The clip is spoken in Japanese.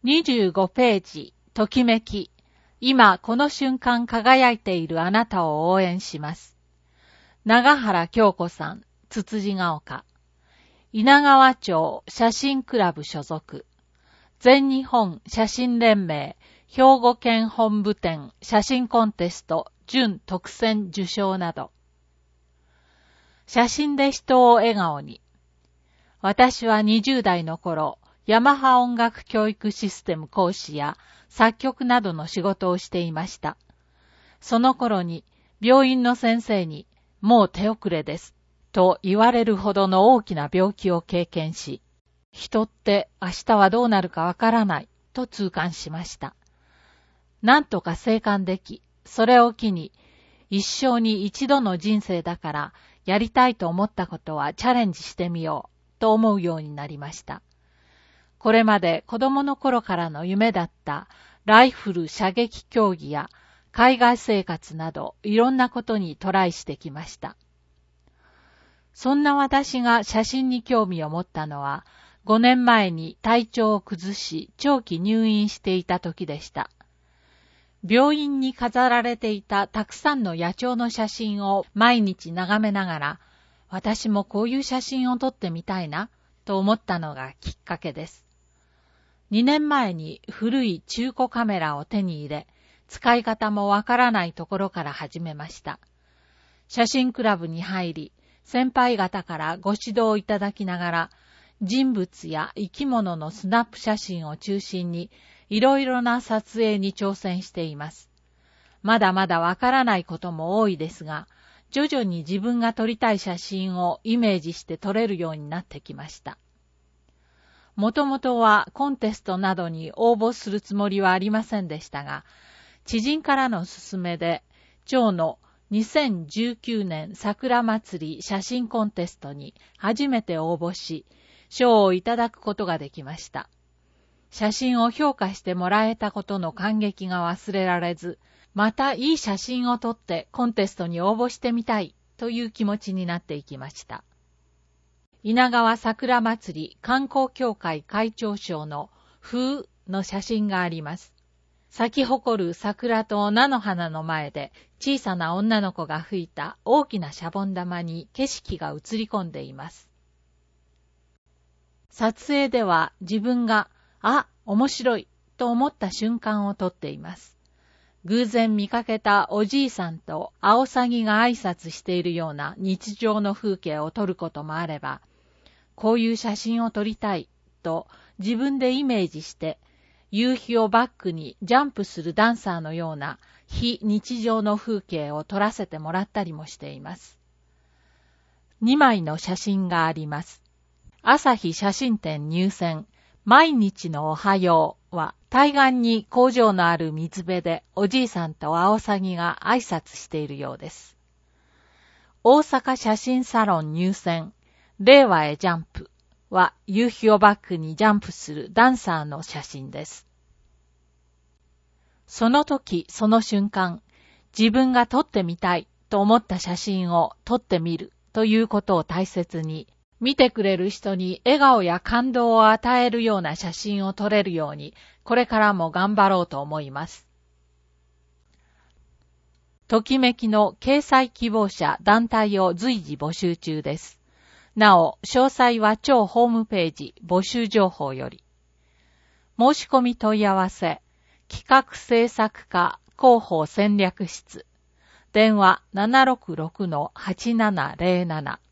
25ページ、ときめき。今この瞬間輝いているあなたを応援します。長原京子さん、つつじが丘。稲川町写真クラブ所属。全日本写真連盟兵庫県本部店写真コンテスト準特選受賞など。写真で人を笑顔に。私は20代の頃、ヤマハ音楽教育システム講師や作曲などの仕事をしていました。その頃に病院の先生にもう手遅れですと言われるほどの大きな病気を経験し、人って明日はどうなるかわからないと痛感しました。なんとか生還でき、それを機に一生に一度の人生だからやりたいと思ったことはチャレンジしてみようと思うようになりました。これまで子供の頃からの夢だったライフル射撃競技や海外生活などいろんなことにトライしてきました。そんな私が写真に興味を持ったのは5年前に体調を崩し長期入院していた時でした。病院に飾られていたたくさんの野鳥の写真を毎日眺めながら、私もこういう写真を撮ってみたいなと思ったのがきっかけです。2年前に古い中古カメラを手に入れ、使い方もわからないところから始めました。写真クラブに入り、先輩方からご指導いただきながら、人物や生き物のスナップ写真を中心に、いろいろな撮影に挑戦しています。まだまだわからないことも多いですが、徐々に自分が撮りたい写真をイメージして撮れるようになってきました。もともとはコンテストなどに応募するつもりはありませんでしたが、知人からの勧めで、町の2019年桜祭り写真コンテストに初めて応募し、賞をいただくことができました。写真を評価してもらえたことの感激が忘れられず、またいい写真を撮ってコンテストに応募してみたいという気持ちになっていきました。稲川桜祭り観光協会会長賞の風の写真があります。咲き誇る桜と菜の花の前で小さな女の子が吹いた大きなシャボン玉に景色が映り込んでいます。撮影では自分が面白いと思った瞬間を撮っています。偶然見かけたおじいさんとアオサギが挨拶しているような日常の風景を撮ることもあれば、こういう写真を撮りたいと自分でイメージして夕日をバックにジャンプするダンサーのような非日常の風景を撮らせてもらったりもしています。2枚の写真があります。朝日写真展入選、毎日のおはようは対岸に工場のある水辺でおじいさんとアオサギが挨拶しているようです。大阪写真サロン入選、令和へジャンプは夕日をバックにジャンプするダンサーの写真です。その時その瞬間、自分が撮ってみたいと思った写真を撮ってみるということを大切に、見てくれる人に笑顔や感動を与えるような写真を撮れるように、これからも頑張ろうと思います。ときめきの掲載希望者団体を随時募集中です。なお、詳細は町ホームページ募集情報より。申し込み問い合わせ、企画制作課広報戦略室。電話 766-8707